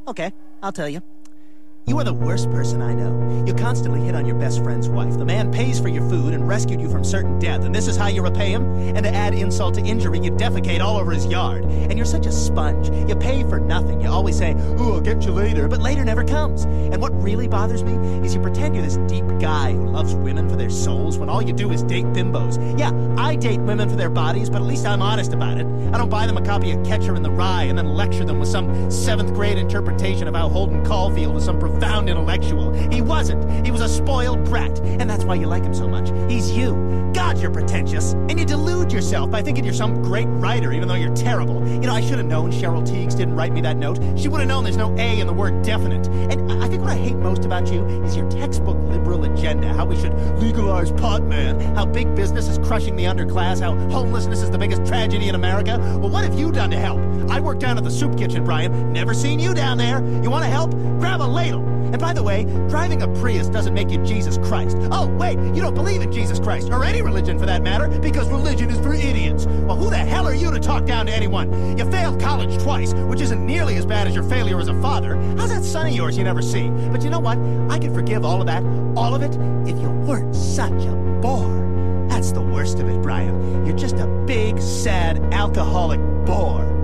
Okay, I'll tell you. You are the worst person I know. You constantly hit on your best friend's wife. The man pays for your food and rescued you from certain death, and this is how you repay him? And to add insult to injury, you defecate all over his yard. And you're such a sponge. You pay for nothing. You always say, "Ooh, I'll get you later," but later never comes. And what really bothers me is you pretend you're this deep guy who loves women for their souls when all you do is date bimbos. Yeah, I date women for their bodies, but at least I'm honest about it. I don't buy them a copy of Catcher in the Rye and then lecture them with some 7th grade interpretation of how Holden Caulfield was some profound intellectual. He wasn't. He was a spoiled brat, and that's why you like him so much. He's you. God, you're pretentious, and you delude yourself by thinking you're some great writer, even though you're terrible. You know, I should have known Cheryl Tiegs didn't write me that note. She would have known there's no A in the word definite. And I think what I hate most about you is your textbook liberal agenda, how we should legalize pot, man, how big business is crushing the underclass, how homelessness is the biggest tragedy in America. Well, what have you done to help? I work down at the soup kitchen, Brian. Never seen you down there. You want to help? Grab a ladle. And by the way, driving a Prius doesn't make you Jesus Christ. Oh, wait, you don't believe in Jesus Christ, or any religion for that matter, because religion is for idiots. Well, who the hell are you to talk down to anyone? You failed college twice, which isn't nearly as bad as your failure as a father. How's that son of yours you never see? But you know what? I can forgive all of that, all of it, if you weren't such a bore. That's the worst of it, Brian. You're just a big, sad, alcoholic bore.